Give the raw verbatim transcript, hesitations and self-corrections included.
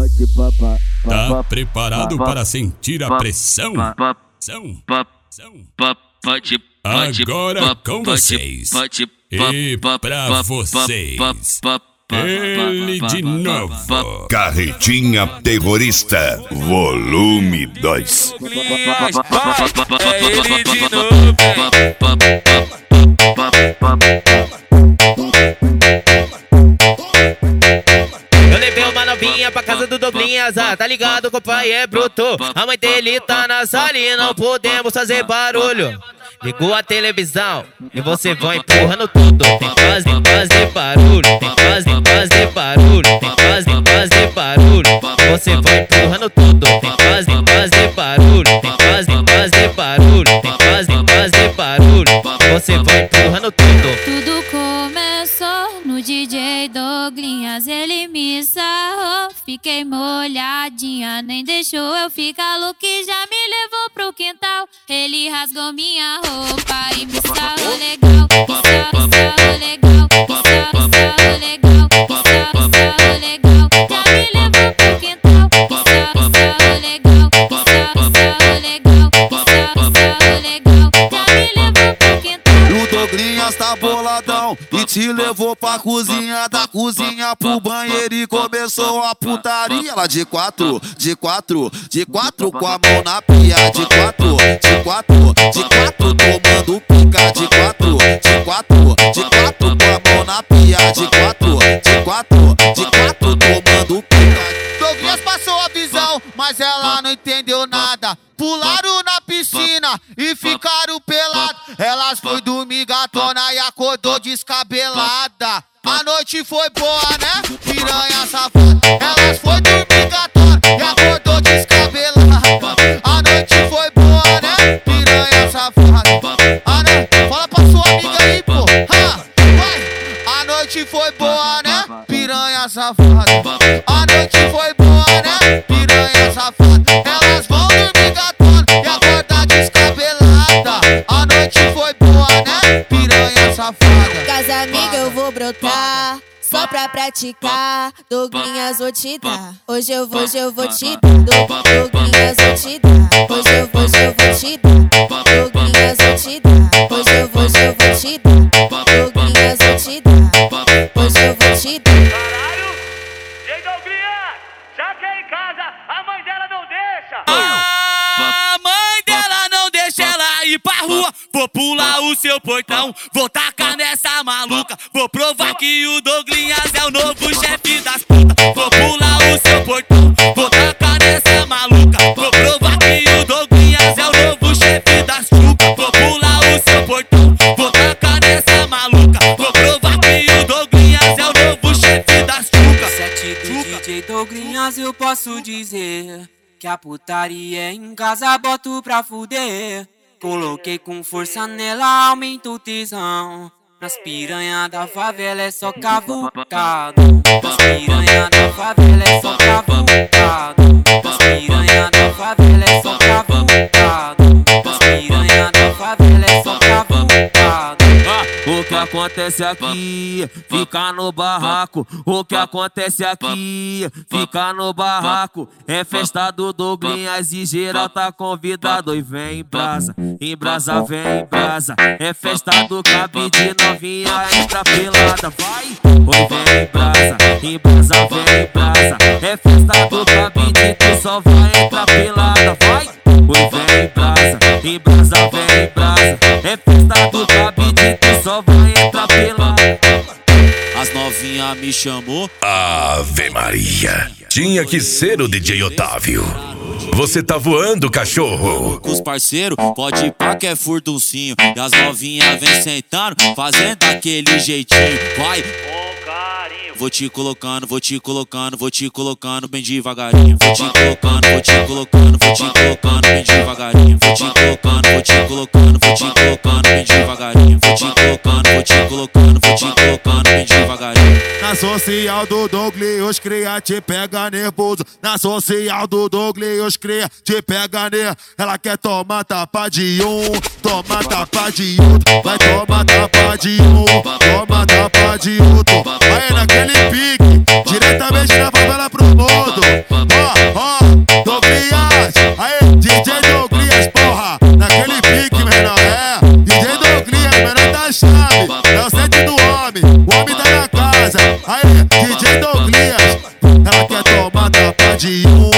Tá preparado para sentir a pressão? São, agora com vocês. E pra vocês, ele de novo. Carretinha Terrorista, volume dois. É ele de novo. Eu levei uma novinha pra casa do Douglinhas, ah, tá ligado que o pai é bruto. A mãe dele tá na sala e não podemos fazer barulho. Ligou a televisão e você vai empurrando tudo. Tem que fazer, fazer barulho, tem que fazer, fazer barulho, tem que fazer, fazer barulho. Você vai empurrando tudo. Tem que fazer, fazer barulho, tem que fazer, fazer barulho, tem que fazer, fazer barulho. Você vai empurrando tudo. Tudo começou no D J Douglinhas, ele me sarrou. Fiquei molhadinha, nem deixou eu ficar louco e já me levou pro quintal. Ele rasgou minha roupa e me sarrou legal. Me sarrou, sarrou legal, me sarrou, sarrou legal, me sarrou, sarrou legal. Já me levou pro quintal. Me sarrou, sarrou legal, me sarrou, sarrou legal, me sarrou, sarrou legal. Já me levou pro quintal. O Douglinhas tá boladão e te levou pra cozinha, da cozinha pro banheiro e começou a putaria. Ela de quatro, de quatro, de quatro com a mão na pia. De quatro, de quatro, de quatro tomando pica. De quatro, de quatro, de quatro com a mão na pia. De quatro, de quatro, de quatro tomando pica. Douglinhas passou a visão, mas ela não entendeu nada. Pularam na piscina e ficaram pelados. Elas foi dormir gatona e acordou descabelada. A noite foi boa, né? Piranha safada. Elas foi dormir gatona e acordou descabelada. A noite foi boa, né? Piranha safada. Ah, né? Fala pra sua amiga aí, pô. Ha, vai. A noite foi boa, né? Piranha safada. A noite foi boa, né? Piranha safada. Elas vão dormir gatona e acordar descabelada. A noite foi boa, né? Piranha safada. Casa amiga eu vou brotar, só pra praticar. Douglinhas vou te dar, hoje eu vou, hoje eu vou te dar. Douglinhas vou te dar, hoje eu vou, hoje eu vou te dar. Douglinhas vou te dar, hoje eu vou, hoje eu vou te dar. Douglinhas vou te dar, hoje eu vou te dar. Caralho, J Douglinhas, já que é em casa, a mãe dela não deixa. A mãe dela não deixa ela ir pra rua. Vou pular o seu portão, vou tacar nessa maluca. Vou provar que o Douglinhas é o novo chefe das putas. Vou pular o seu portão, vou tacar nessa maluca. Vou provar que o Douglinhas é o novo chefe das chucas. Vou pular o seu portão, vou tacar nessa maluca. Vou provar que o Douglinhas é o novo chefe das chucas. Sete do D J Douglinhas eu posso dizer que a putaria em casa boto pra fuder. Coloquei com força nela, aumenta o tesão. Nas piranha da favela é só cavucado. Nas piranha da favela é só cavucado. Nas piranha da favela é só cavucado. Nas piranha da favela é só cavucado. O que acontece aqui, fica no barraco. O que acontece aqui, fica no barraco. É festa do Douglinhas e geral tá convidado. E vem em brasa, em brasa, vem em brasa. É festa do cabide, novinha entra pelada. Vai, oi, vem em brasa, em brasa, vem em brasa. É festa do cabide, tu só vai entrar pelada. Vai, oi, vem em brasa, em brasa, vem em brasa. É festa do cabide, tu só vai entrar pelada. As novinha me chamou. Ave Maria, tinha que ser o D J Otávio. Você tá voando, cachorro. Com os parceiros, pode ir pra que é furduncinho. E as novinha vem sentando, fazendo aquele jeitinho. Vai, Com carinho. vou te colocando, vou te colocando, vou te colocando bem devagarinho. Vou te colocando, vou te colocando, vou te colocando bem devagarinho. Vou te colocando, vou te colocando, vou te colocando bem devagarinho. Vou te colocando, vou te colocando, vou te colocando bem devagarinho. Na social do Douglinhas cria, te pega nervoso. Na social do Douglinhas cria, te pega nervoso. Ela quer tomar tapa de um, toma tapa de outro. Vai tomar tapa de um, toma tapa de outro. Aí naquele pique, diretamente da favela pro mundo. casa. Aí, D J Douglas, ela quer tomar tapa de um.